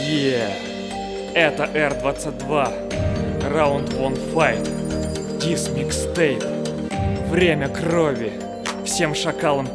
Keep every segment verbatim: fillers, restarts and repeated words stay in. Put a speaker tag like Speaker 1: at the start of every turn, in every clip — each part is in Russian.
Speaker 1: Yeah. Это эр двадцать два. Round One Fight. Дис микстейп. Время крови. Всем шакалам.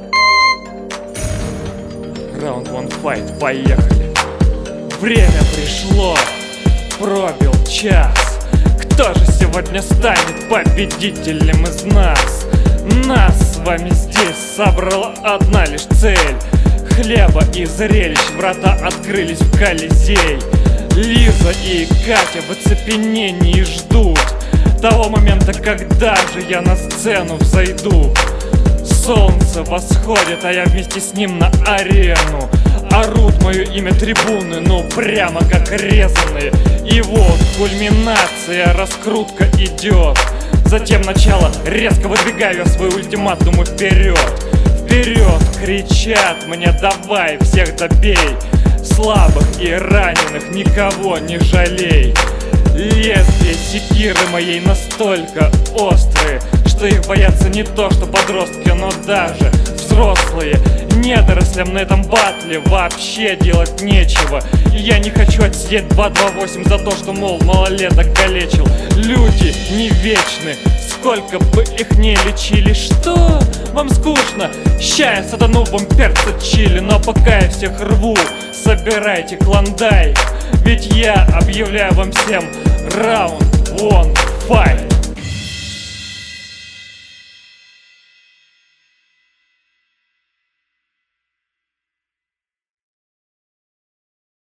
Speaker 1: Round One Fight. Поехали. Время пришло. Пробил час. Кто же сегодня станет победителем из нас? Нас с вами здесь собрала одна лишь цель. Хлеба и зрелищ, врата открылись в Колизей. Лиза и Катя в оцепенении ждут того момента, когда же я на сцену взойду. Солнце восходит, а я вместе с ним на арену. Орут мое имя трибуны, ну прямо как резаные. И вот кульминация, раскрутка идет. Затем начало, резко выдвигаю я свой ультиматум и вперед. Вперед кричат мне: давай, всех добей. Слабых и раненых никого не жалей. Лезвия секиры моей настолько острые, что их боятся не то что подростки, но даже взрослые. Недорослям на этом батле вообще делать нечего. И я не хочу отсидеть два два восемь за то, что, мол, малолеток калечил. Люди не вечны, сколько бы их не лечили. Что? Вам скучно? Ща я садану вам перца чили. Но пока я всех рву, собирайте клондайк. Ведь я объявляю вам всем Round One Fight.